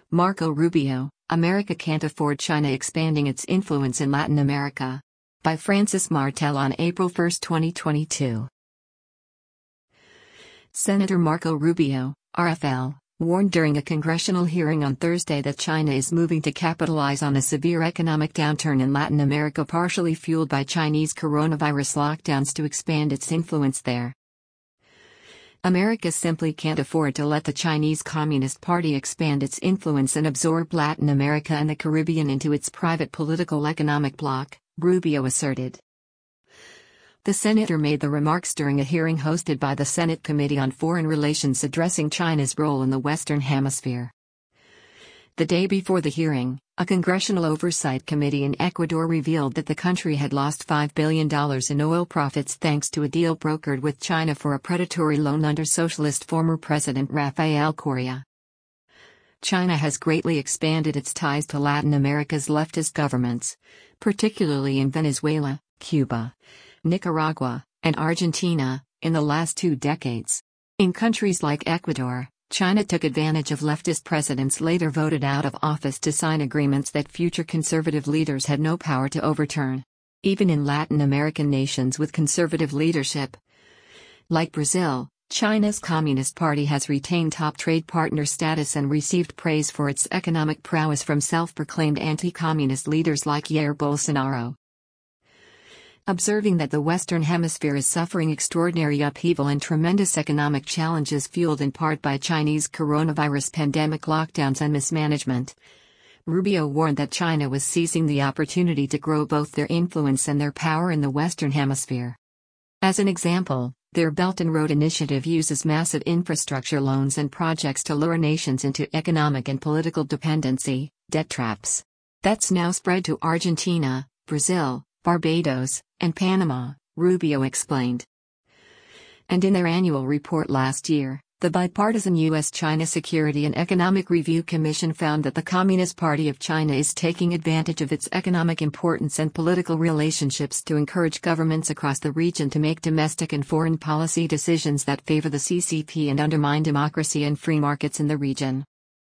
Marco Rubio, America Can't Afford China Expanding Its Influence in Latin America. By Francis Martel on April 1, 2022. Senator Marco Rubio, RFL, warned during a congressional hearing on Thursday that China is moving to capitalize on a severe economic downturn in Latin America, partially fueled by Chinese coronavirus lockdowns, to expand its influence there. America simply can't afford to let the Chinese Communist Party expand its influence and absorb Latin America and the Caribbean into its private political economic bloc, Rubio asserted. The senator made the remarks during a hearing hosted by the Senate Committee on Foreign Relations addressing China's role in the Western Hemisphere. The day before the hearing, a Congressional Oversight Committee in Ecuador revealed that the country had lost $5 billion in oil profits thanks to a deal brokered with China for a predatory loan under socialist former President Rafael Correa. China has greatly expanded its ties to Latin America's leftist governments, particularly in Venezuela, Cuba, Nicaragua, and Argentina, in the last 2 decades. In countries like Ecuador, China took advantage of leftist presidents later voted out of office to sign agreements that future conservative leaders had no power to overturn. Even in Latin American nations with conservative leadership, like Brazil, China's Communist Party has retained top trade partner status and received praise for its economic prowess from self-proclaimed anti-communist leaders like Jair Bolsonaro. Observing that the Western Hemisphere is suffering extraordinary upheaval and tremendous economic challenges fueled in part by Chinese coronavirus pandemic lockdowns and mismanagement, Rubio warned that China was seizing the opportunity to grow both their influence and their power in the Western Hemisphere. As an example, their Belt and Road Initiative uses massive infrastructure loans and projects to lure nations into economic and political dependency, debt traps. That's now spread to Argentina, Brazil, Barbados, and Panama, Rubio explained. And in their annual report last year, the bipartisan U.S.-China Security and Economic Review Commission found that the Communist Party of China is taking advantage of its economic importance and political relationships to encourage governments across the region to make domestic and foreign policy decisions that favor the CCP and undermine democracy and free markets in the region.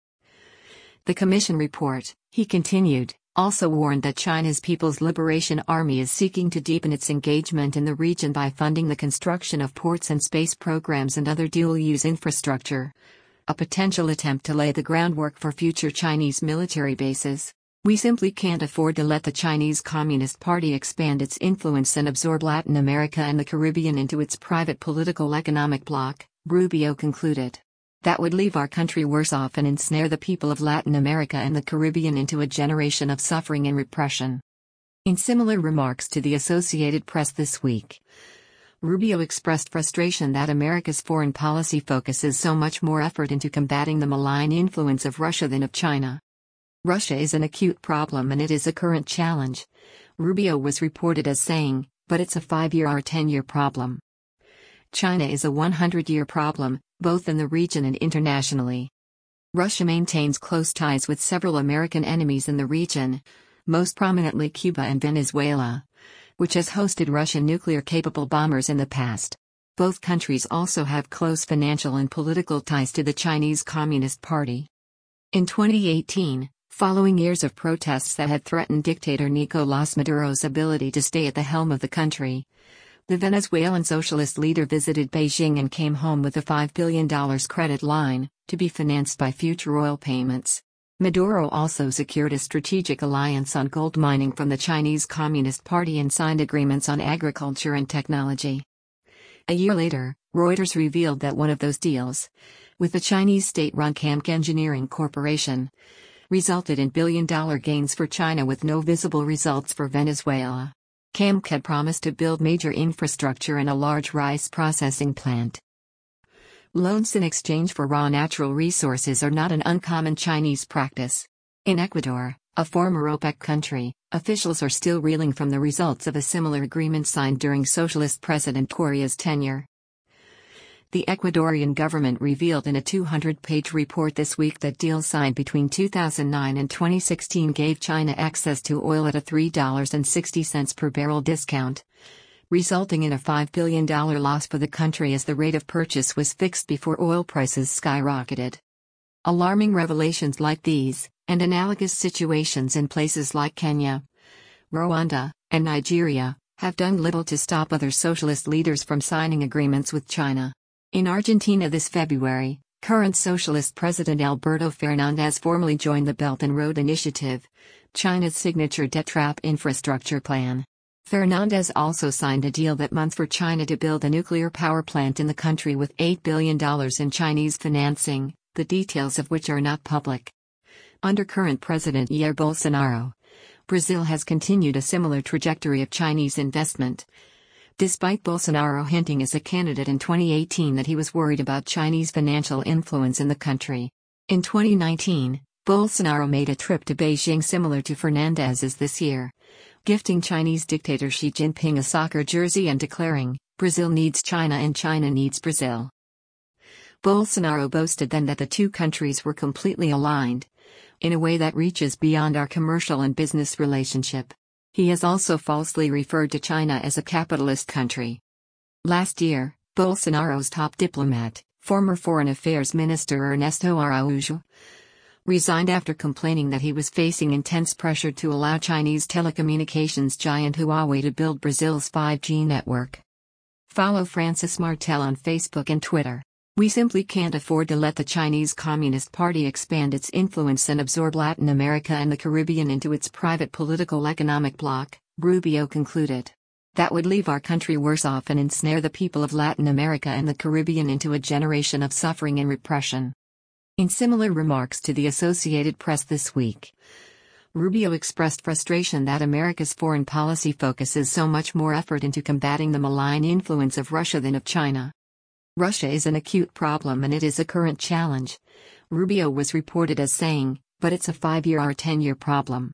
The Commission report, he continued, also warned that China's People's Liberation Army is seeking to deepen its engagement in the region by funding the construction of ports and space programs and other dual-use infrastructure, a potential attempt to lay the groundwork for future Chinese military bases. We simply can't afford to let the Chinese Communist Party expand its influence and absorb Latin America and the Caribbean into its private political economic bloc, Rubio concluded. That would leave our country worse off and ensnare the people of Latin America and the Caribbean into a generation of suffering and repression. In similar remarks to the Associated Press this week, Rubio expressed frustration that America's foreign policy focuses so much more effort into combating the malign influence of Russia than of China. Russia is an acute problem and it is a current challenge, Rubio was reported as saying, but it's a 5-year or 10-year problem. China is a 100-year problem, both in the region and internationally. Russia maintains close ties with several American enemies in the region, most prominently Cuba and Venezuela, which has hosted Russian nuclear-capable bombers in the past. Both countries also have close financial and political ties to the Chinese Communist Party. In 2018, following years of protests that had threatened dictator Nicolás Maduro's ability to stay at the helm of the country, the Venezuelan socialist leader visited Beijing and came home with a $5 billion credit line, to be financed by future oil payments. Maduro also secured a strategic alliance on gold mining from the Chinese Communist Party and signed agreements on agriculture and technology. A year later, Reuters revealed that one of those deals, with the Chinese state-run CAMC Engineering Corporation, resulted in billion-dollar gains for China with no visible results for Venezuela. CAMC had promised to build major infrastructure and a large rice processing plant. Loans in exchange for raw natural resources are not an uncommon Chinese practice. In Ecuador, a former OPEC country, officials are still reeling from the results of a similar agreement signed during Socialist President Correa's tenure. The Ecuadorian government revealed in a 200-page report this week that deals signed between 2009 and 2016 gave China access to oil at a $3.60 per barrel discount, resulting in a $5 billion loss for the country as the rate of purchase was fixed before oil prices skyrocketed. Alarming revelations like these, and analogous situations in places like Kenya, Rwanda, and Nigeria, have done little to stop other socialist leaders from signing agreements with China. In Argentina this February, current socialist President Alberto Fernandez formally joined the Belt and Road Initiative, China's signature debt trap infrastructure plan. Fernandez also signed a deal that month for China to build a nuclear power plant in the country with $8 billion in Chinese financing, the details of which are not public. Under current President Jair Bolsonaro, Brazil has continued a similar trajectory of Chinese investment. Despite Bolsonaro hinting as a candidate in 2018 that he was worried about Chinese financial influence in the country. In 2019, Bolsonaro made a trip to Beijing similar to Fernandez's this year, gifting Chinese dictator Xi Jinping a soccer jersey and declaring, "Brazil needs China and China needs Brazil." Bolsonaro boasted then that the two countries were completely aligned, in a way that reaches beyond our commercial and business relationship. He has also falsely referred to China as a capitalist country. Last year, Bolsonaro's top diplomat, former Foreign Affairs Minister Ernesto Araújo, resigned after complaining that he was facing intense pressure to allow Chinese telecommunications giant Huawei to build Brazil's 5G network. Follow Francis Martel on Facebook and Twitter. We simply can't afford to let the Chinese Communist Party expand its influence and absorb Latin America and the Caribbean into its private political economic bloc, Rubio concluded. That would leave our country worse off and ensnare the people of Latin America and the Caribbean into a generation of suffering and repression. In similar remarks to the Associated Press this week, Rubio expressed frustration that America's foreign policy focuses so much more effort into combating the malign influence of Russia than of China. Russia is an acute problem and it is a current challenge, Rubio was reported as saying, but it's a 5-year or 10-year problem.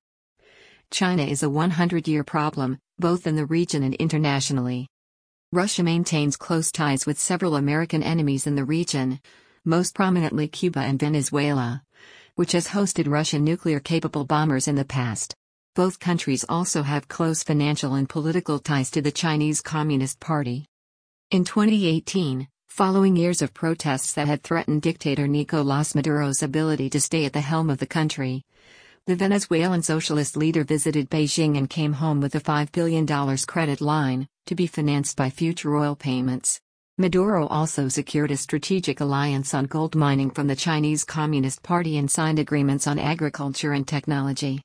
China is a 100-year problem, both in the region and internationally. Russia maintains close ties with several American enemies in the region, most prominently Cuba and Venezuela, which has hosted Russian nuclear-capable bombers in the past. Both countries also have close financial and political ties to the Chinese Communist Party. In 2018, following years of protests that had threatened dictator Nicolás Maduro's ability to stay at the helm of the country, the Venezuelan socialist leader visited Beijing and came home with a $5 billion credit line, to be financed by future oil payments. Maduro also secured a strategic alliance on gold mining from the Chinese Communist Party and signed agreements on agriculture and technology.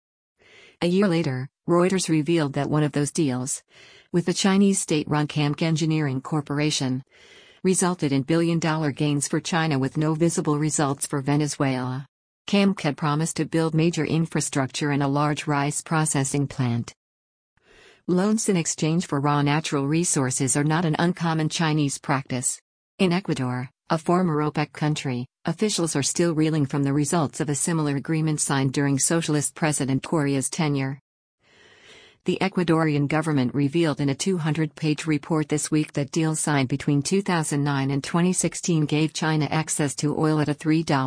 A year later, Reuters revealed that one of those deals, with the Chinese state-run CAMC Engineering Corporation, resulted in billion-dollar gains for China with no visible results for Venezuela. CAMC had promised to build major infrastructure and a large rice processing plant. Loans in exchange for raw natural resources are not an uncommon Chinese practice. In Ecuador, a former OPEC country, officials are still reeling from the results of a similar agreement signed during Socialist President Correa's tenure. The Ecuadorian government revealed in a 200-page report this week that deals signed between 2009 and 2016 gave China access to oil at a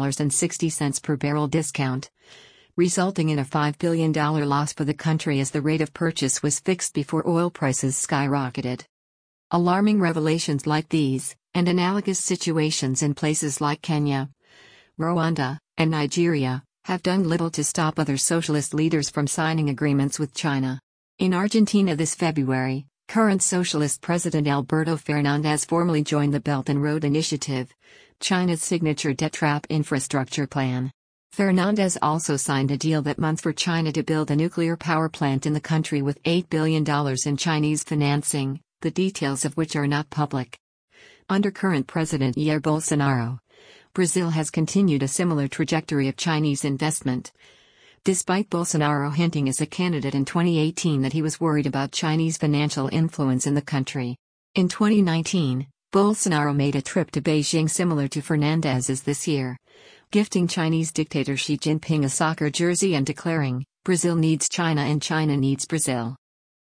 $3.60 per barrel discount, resulting in a $5 billion loss for the country as the rate of purchase was fixed before oil prices skyrocketed. Alarming revelations like these, and analogous situations in places like Kenya, Rwanda, and Nigeria, have done little to stop other socialist leaders from signing agreements with China. In Argentina this February, current socialist President Alberto Fernandez formally joined the Belt and Road Initiative, China's signature debt trap infrastructure plan. Fernandez also signed a deal that month for China to build a nuclear power plant in the country with $8 billion in Chinese financing, the details of which are not public. Under current President Jair Bolsonaro, Brazil has continued a similar trajectory of Chinese investment. Despite Bolsonaro hinting as a candidate in 2018 that he was worried about Chinese financial influence in the country. In 2019, Bolsonaro made a trip to Beijing similar to Fernandez's this year, gifting Chinese dictator Xi Jinping a soccer jersey and declaring, "Brazil needs China and China needs Brazil."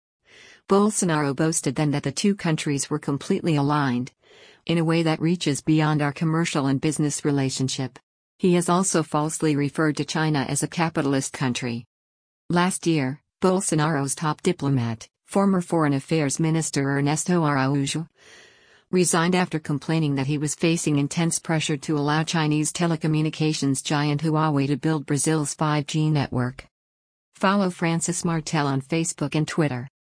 Bolsonaro boasted then that the two countries were completely aligned, in a way that reaches beyond our commercial and business relationship. He has also falsely referred to China as a capitalist country. Last year, Bolsonaro's top diplomat, former Foreign Affairs Minister Ernesto Araújo, resigned after complaining that he was facing intense pressure to allow Chinese telecommunications giant Huawei to build Brazil's 5G network. Follow Francis Martel on Facebook and Twitter.